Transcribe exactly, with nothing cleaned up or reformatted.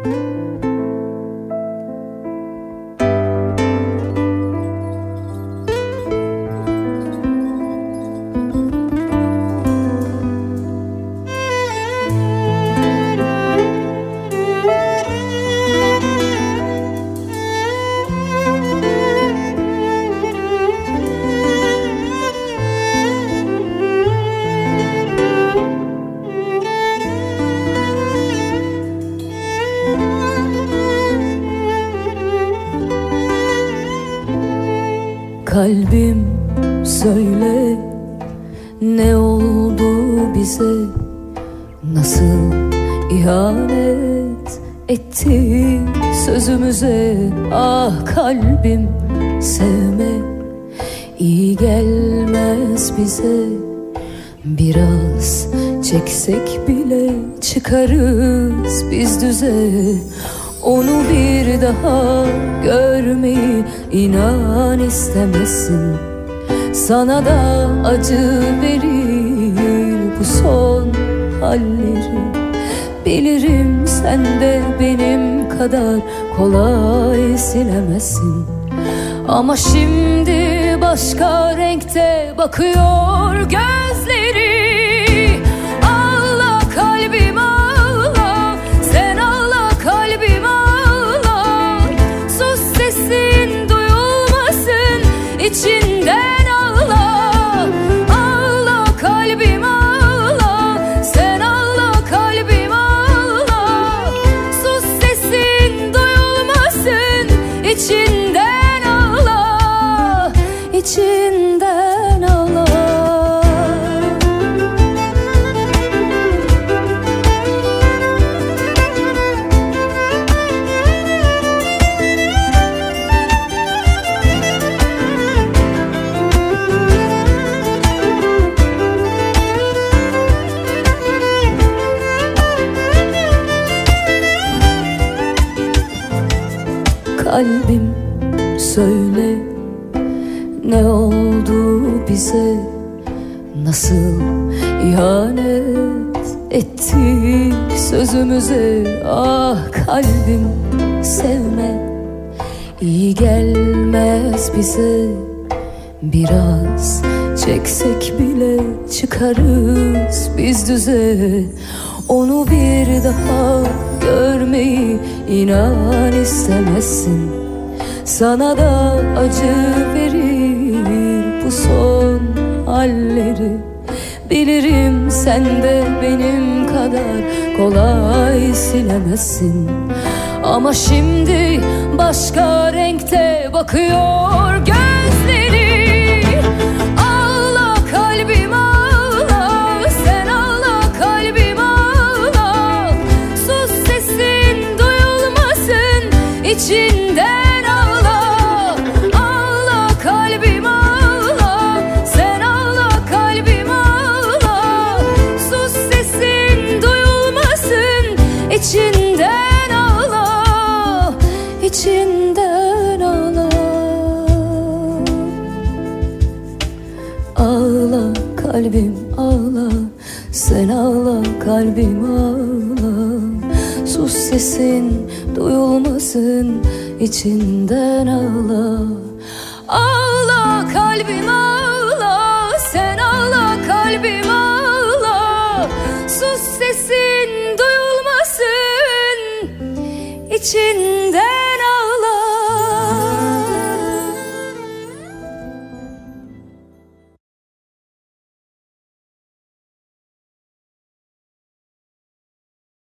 Kalbim söyle, ne oldu bize, nasıl ihanet ettik sözümüze. Ah kalbim, sevme iyi gelmez bize. Biraz çeksek bile çıkarız biz düze. Onu bir daha görmeyi inan istemezsin. Sana da acı verir bu son halleri. Bilirim sen de benim kadar kolay silemezsin. Ama şimdi başka renkte bakıyor gözleri. Ağla kalbim ağla, sen ağla kalbim ağla. Sus sesin duyulmasın, içinden ağla. Ağla kalbim ağla, sen ağla kalbim ağla. Sus sesin duyulmasın, içinden ağla, içinden ağla. Kalbim söyle, ne oldu bize, nasıl ihanet ettik sözümüze. Ah kalbim, sevme iyi gelmez bize. Biraz çeksek bile çıkarız biz düze. Onu bir daha görmeyi inan istemezsin. Sana da acı verir bu son halleri. Bilirim sen de benim kadar kolay silemezsin. Ama şimdi başka renkte bakıyor gözleri. Ağla kalbim ağla, sen ağla kalbim ağla. Sus sesin duyulmasın, içinden ağla. Ağla kalbim ağla, sen ağla kalbim ağla. Sus sesin duyulmasın, içinden ağla, içinden ağla. Ağla kalbim ağla, sen ağla kalbim ağla. Sus sesin duyulmasın, içinden ağla. Ağla kalbim ağla, sen ağla kalbim ağla. Sus sesin duyulmasın, içinden